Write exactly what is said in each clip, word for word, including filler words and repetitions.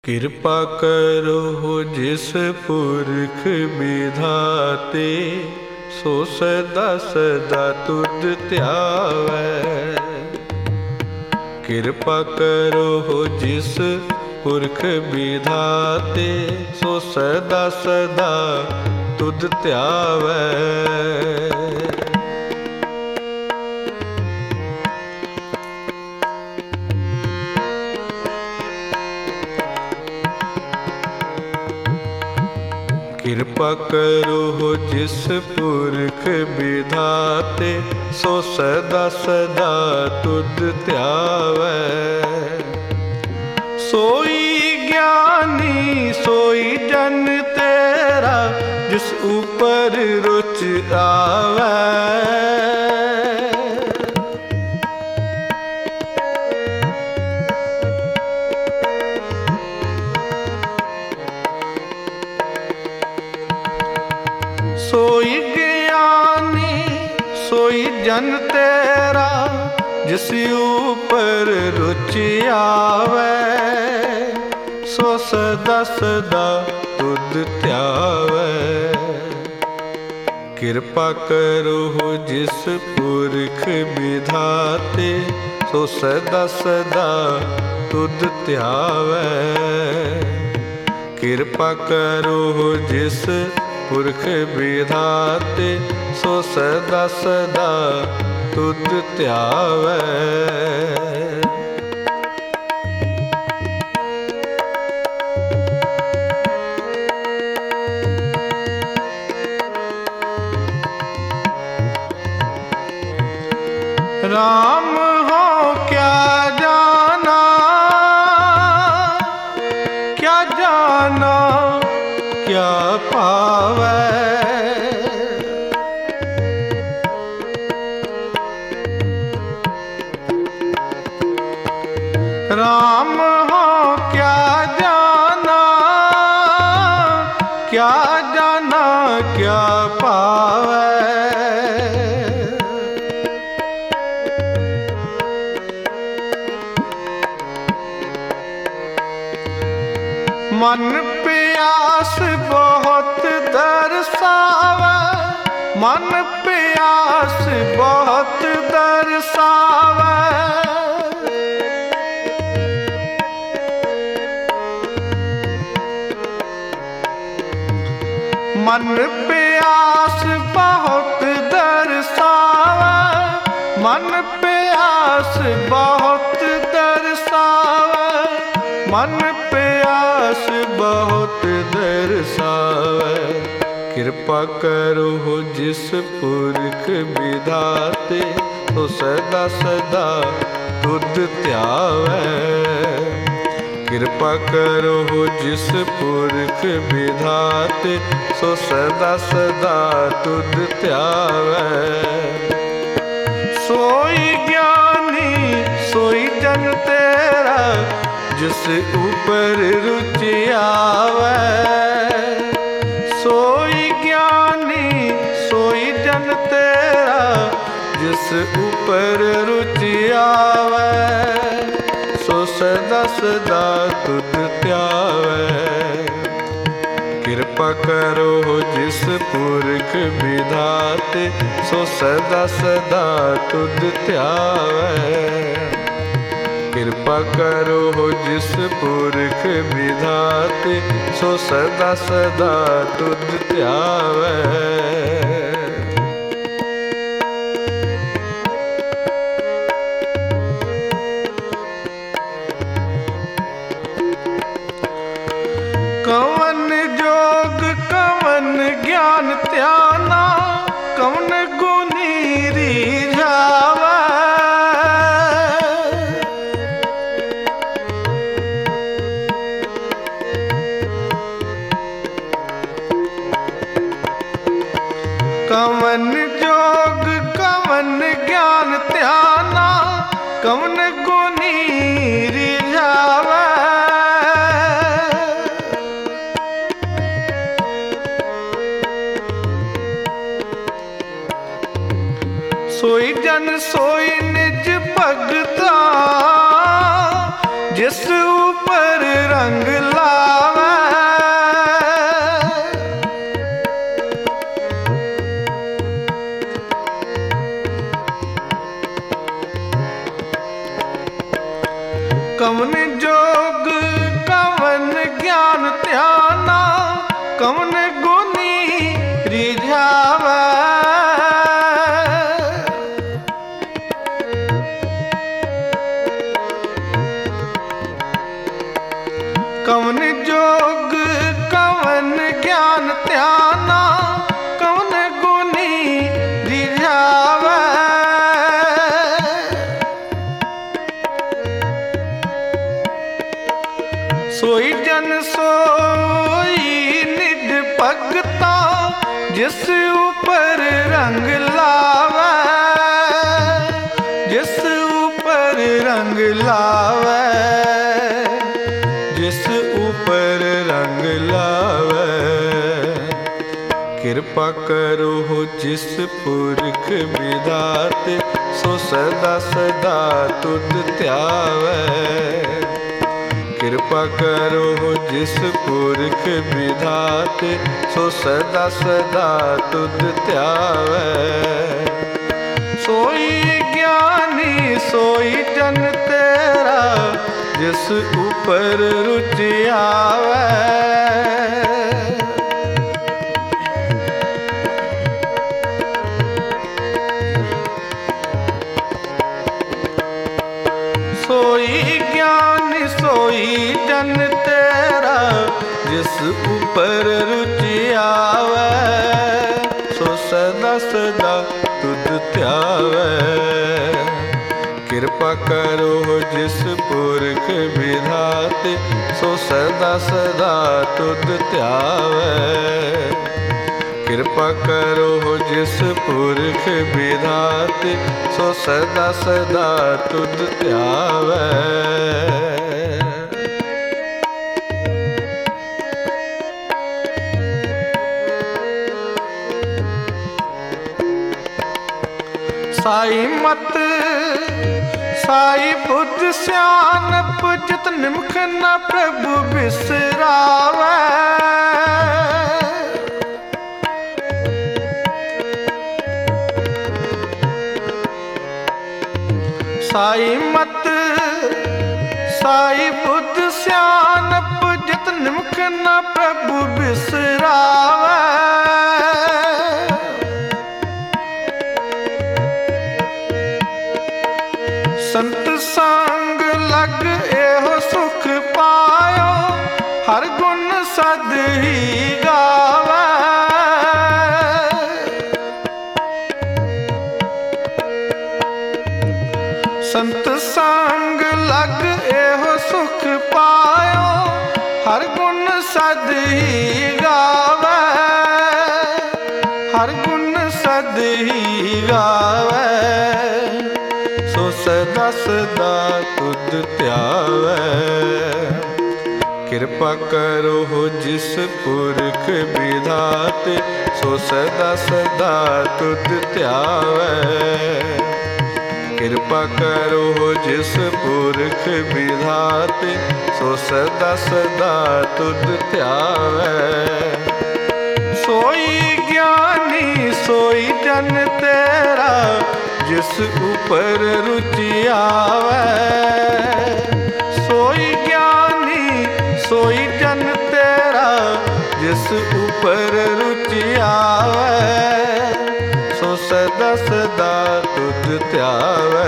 कृपा करो जिस पुरख विधाते, सो सदा सदा तुध ध्यावै। कृपा करो जिस पुरख विधाते, सो सदा सदा तुध ध्यावै। कृपा करो जिस पुरख विधाते, सो सदा सदा तुध ध्यावै। सोई ज्ञानी सोई जन तेरा, जिस ऊपर रुच आवै। सोई ज्ञानी सोई जन तेरा, जिस ऊपर रुचि आवै। सो सदा सदा तुध ध्यावै। कृपा करो जिस पुरख विधाते, सो सदा सदा तुध ध्यावै। कृपा करो जिस पुरख विधाते, सो सदा सदा तुध ध्यावै। राम हो क्या जाना, क्या जाना क्या पावै। राम हो क्या जाना, क्या जाना क्या पावै। मन प्यास बहुत दर्शावै, मन प्यास बहुत दर्शावै। मन प्यास बहुत दर्शावै, मन प्यास बहुत दर्शावै। मन प्यास बहुत दर्शावै। कृपा करो जिस पुरख विधाते, तो सदा सदा तुध ध्यावै। कृपा करो जिस पुरख विधाते, सो सदा सदा तुध ध्यावै। सोई ज्ञानी सोई जन तेरा, जिस ऊपर रुचि आवै। सोई ज्ञानी सोई जन तेरा, जिस ऊपर रुचि आवै। सो सदा सदा तुध ध्यावै। कृपा करो जिस पुरख विधाते, सो सदा सदा तुध ध्यावै। कृपा करो जिस पुरख विधाते, सो सदा सदा तुध ध्यावै। कवन जोग कवन ज्ञान ध्याना, कवन गुनी रिझावै। कवन जोग कवन ज्ञान ध्याना, कवन गुनी रिझावै। सोई जन सोई निज भगता, जिस ऊपर रंग ला कवन जोग कवन ज्ञान ध्याना, कवन गुनी रिझावे। सोई जन सोई निज भगता, जिस ऊपर रंग लावे, जिस ऊपर रंग लावे, जिस ऊपर रंग लावे। कृपा करो हो जिस पुरख विधाते, सो सदा सदा तुध ध्यावे। कृपा करो हो जिस पुरख विधाते, सो सदा सदा तुध ध्यावे। सोई ज्ञानी सोई जन तेरा, जिस ऊपर रुचि आवे। सोई ज्ञानी सोई जन तेरा, जिस ऊपर रुचि आवे, सो सदा सदा तुध ध्यावे। कृपा करो हो जिस पुरख विधाते, सो सदा सदा तुध ध्यावे। कृपा करो हो जिस पुरख विधाते, सो सदा सदा तुध ध्यावे। साई मत साई बुद्ध सियानप, जित निमख न प्रभु बिसरावे। साई मत साई बुद्ध सियानप, जित निमख न प्रभु बिसरावे। संत संग लग एहो सुख पायो, हर गुण सद ही गावे। संत संग लग एहो सुख पायो, हर गुण सद ही गावे। हर गुण सद ही गावे, सो सदा सदा तुध ध्यावे। कृपा करो हो जिस पुरख विधाते, सो सदा सदा तुध ध्यावे। कृपा करो हो जिस पुरख विधाते, सो सदा सदा तुध ध्यावे। सोई ज्ञानी सोई जन तेरा, जिस ऊपर रुचि आवे। सोई ज्ञानी सोई जन तेरा, जिस ऊपर रुचि आवे, सो सदा सदा तुध ध्यावे।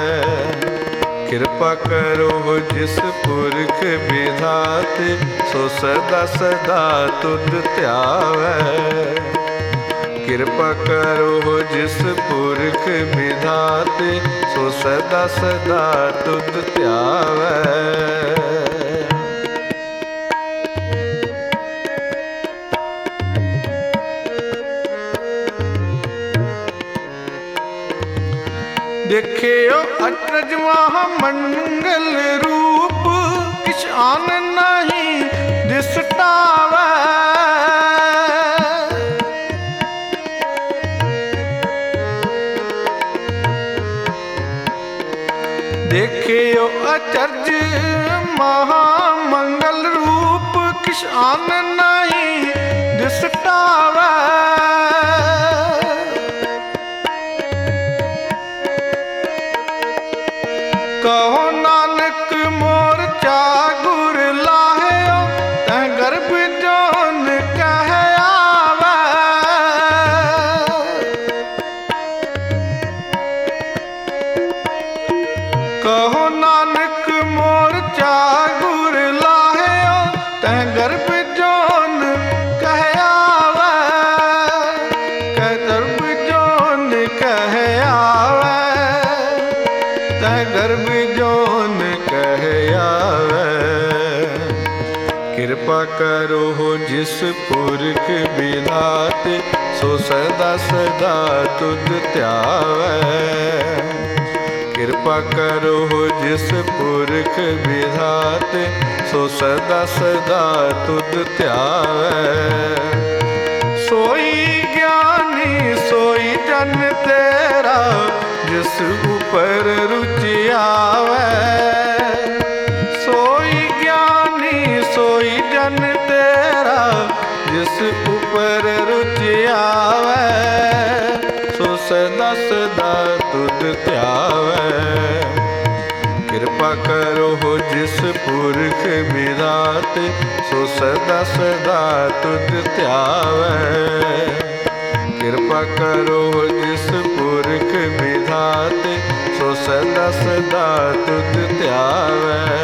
कृपा करो हो जिस पुरख विधाते, सो सदा सदा तुध ध्यावे। कृपा करो हो जिस पुरख विधाते, सो सदा सदा तुध ध्यावे। देखियो अचरज महामंगल रूप, किछ आन नहीं दिसटावे। देखियो अचरज महामंगल रूप, किछ आन नहीं दिसटावे। कहो नानक मोर चागुर लाहियो, तै गर्भ जोन कह आवे। कहो नानक मोर चागुर लाहियो, ਕਿਰਪਾ ਕਰੋ ਜਿਸ ਪੁਰਖ ਵਿਧਾਤੇ, ਸੋ ਸਦਾ ਸਦਾ ਤੁਧ ਧਿਆਵੈ। ਕਿਰਪਾ ਕਰੋ ਜਿਸ ਪੁਰਖ ਵਿਧਾਤੇ, ਸੋ ਸਦਾ ਸਦਾ ਤੁਧ ਧਿਆਵੈ। ਸੋਈ ਗਿਆਨੀ ਸੋਈ ਜਨ ਤੇਰਾ, ਜਿਸ ਉਪਰ ਰੁਚਿ ਆਵੈ। ਸੋਈ ਗਿਆਨੀ ਸੋਈ ਜਨ ਤੇਰਾ, ਜਿਸ ਉਪਰ ਰੁਚਿ ਆਵੈ। ਸੋ ਸਦਾ ਸਦਾ ਤੁਧ ਧਿਆਵੈ। ਕਿਰਪਾ ਕਰੋ ਜਿਸ ਪੁਰਖ ਵਿਧਾਤੇ, ਸੋ ਸਦਾ ਸਦਾ ਤੁਧ ਧਿਆਵੈ। ਕਿਰਪਾ ਕਰੋ ਜਿਸ ਪੁਰਖ ਵਿਧਾਤੇ, ਸੋ ਸਦਾ ਸਦਾ ਤੁਧ ਧਿਆਵੈ।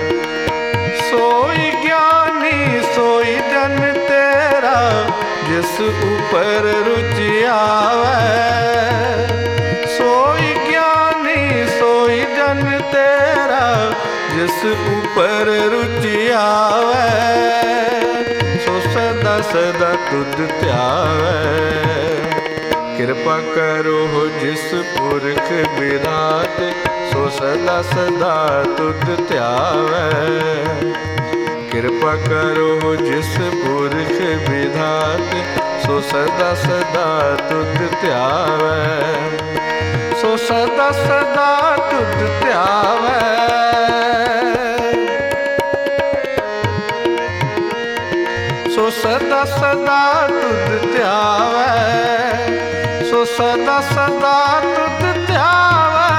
ਸੋਈ ਗਿਆਨੀ ਸੋਈ ਜਨ ਤੇਰਾ, ਜਿਸ ਉਪਰ ਰੁਚਿ ਆਵੈ। ਸੋਈ ਗਿਆਨੀ ਸੋਈ ਜਨ ਤੇਰਾ, ਜਿਸ ਉਪਰ ਰੁਚਿ ਆਵੈ। ਸੋ ਸਦਾ ਸਦਾ ਤੁਧ ਧਿਆਵੈ। ਕਿਰਪਾ ਕਰੋ ਜਿਸ ਪੁਰਖ ਵਿਧਾਤੇ, ਸੋ ਸਦਾ ਸਦਾ ਤੁਧ ਧਿਆਵੈ। ਕਿਰਪਾ ਕਰੋ ਜਿਸ ਪੁਰਖ ਵਿਧਾਤੇ, ਸੋ ਸਦਾ ਸਦਾ ਤੁਧ ਧਿਆਵੈ। ਸੋ ਸਦਾ ਸਦਾ ਤੁਧ ਧਿਆਵੈ। ਸੋ ਸਦਾ ਸਦਾ ਤੁਧ ਧਿਆਵੈ। ਸੋ ਸਦਾ ਸਦਾ ਤੁਧ ਧਿਆਵੈ।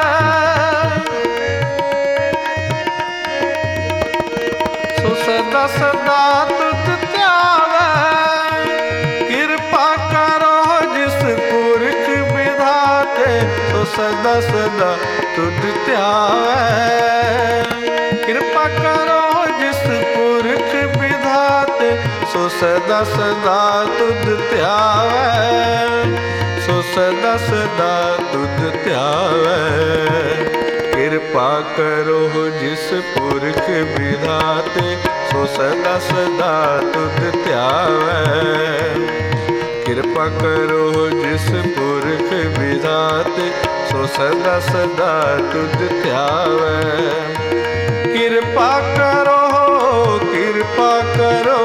ਸੋ ਸਦਾ ਸਦਾ ਤੁਧ ਧਿਆਵੈ। ਕਿਰਪਾ ਕਰੋ ਜਿਸ ਪੁਰਖ ਵਿਧਾਤੇ, ਸੋ ਸਦਾ ਸਦਾ ਤੁਧ ਧਿਆਵੈ। ਕਿਰਪਾ ਕਰੋ ਜਿਸ ਪੁਰਖ ਵਿਧਾਤੇ, ਸੋ ਸਦਾ ਸਦਾ ਤੁਧ ਧਿਆਵੈ। ਸੋ ਸਦਾ ਸਦਾ ਤੁਧ ਧਿਆਵੈ। ਕਿਰਪਾ ਕਰੋ ਜਿਸ ਪੁਰਖ ਵਿਧਾਤੇ, ਸੋ ਸਦਾ ਸਦਾ ਤੁਧ ਧਿਆਵੈ। ਕਿਰਪਾ ਕਰੋ ਜਿਸ ਪੁਰਖ ਵਿਧਾਤੇ, ਸੋ ਸਦਾ ਸਦਾ ਤੁਧ ਧਿਆਵੈ। ਕਿਰਪਾ ਕਰੋ ਕਿਰਪਾ ਕਰੋ।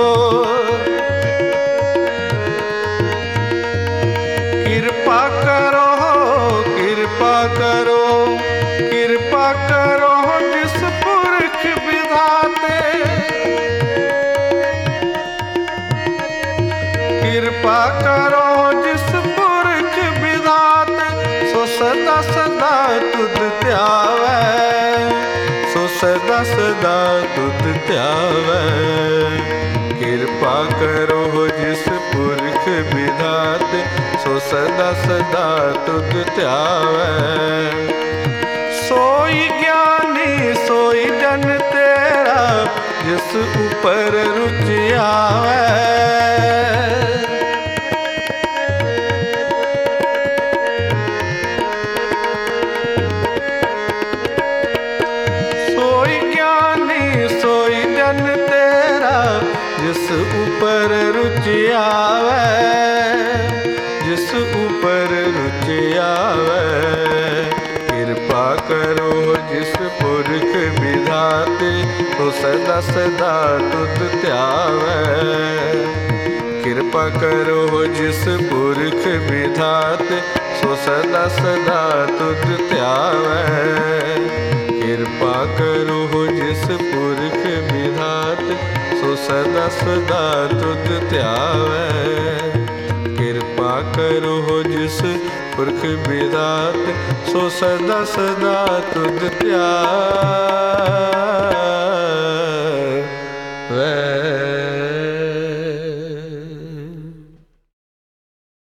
ਕਿਰਪਾ ਕਰੋ ਕਿਰਪਾ ਕਰੋ। ਕਿਰਪਾ ਕਰੋ ਜਿਸ ਪੁਰਖ ਵਿਧਾਤੇ। ਕਿਰਪਾ ਕਰੋ ਜਿਸ ਪੁਰਖ ਵਿਧਾਤੇ, ਸੋ ਸਦਾ ਸਦਾ ਤੁਧ ਧਿਆਵੈ। ਸੋ ਸਦਾ ਸਦਾ ਤੁਧ ਧਿਆਵੈ। ਕਿਰਪਾ ਕਰੋ ਜਿਸ ਪੁਰਖ ਵਿਧਾਤੇ, ਸੋ ਸਦਾ ਸਦਾ ਤੁਧ ਧਿਆਵੈ। ਸੋਈ ਗਿਆਨੀ ਸੋਈ ਜਨ ਤੇਰਾ, ਜਿਸ ਉਪਰ ਰੁਚਿ ਆਵੈ। ਸੋਈ ਗਿਆਨੀ ਸੋਈ ਜਨ ਤੇਰਾ, ਜਿਸ ਉਪਰ ਰੁਚਿ ਆਵੈ। ਜਿਸ ਉਪਰ ਰੁਚਿ ਆਵੈ। ਕਿਰਪਾ ਕਰੋ ਜਿਸ ਪੁਰਖ ਵਿਧਾਤੇ, ਸੋ ਸਦਾ ਸਦਾ ਤੁਧ ਧਿਆਵੈ। ਕਿਰਪਾ ਕਰੋ ਜਿਸ ਪੁਰਖ ਵਿਧਾਤੇ, ਸੋ ਸਦਾ ਸਦਾ ਤੁਧ ਧਿਆਵੈ। ਕਿਰਪਾ ਕਰੋ ਜਿਸ ਪੁਰਖ ਵਿਧਾਤੇ, ਸੋ ਸਦਾ ਸਦਾ ਤੁਧ ਧਿਆਵੈ। ਕਿਰਪਾ ਕਰੋ ਜਿਸ ਪੁਰਖ ਵਿਧਾਤੇ, ਸੋ ਸਦਾ ਸਦਾ ਤੁਧ ਧਿਆਵੈ।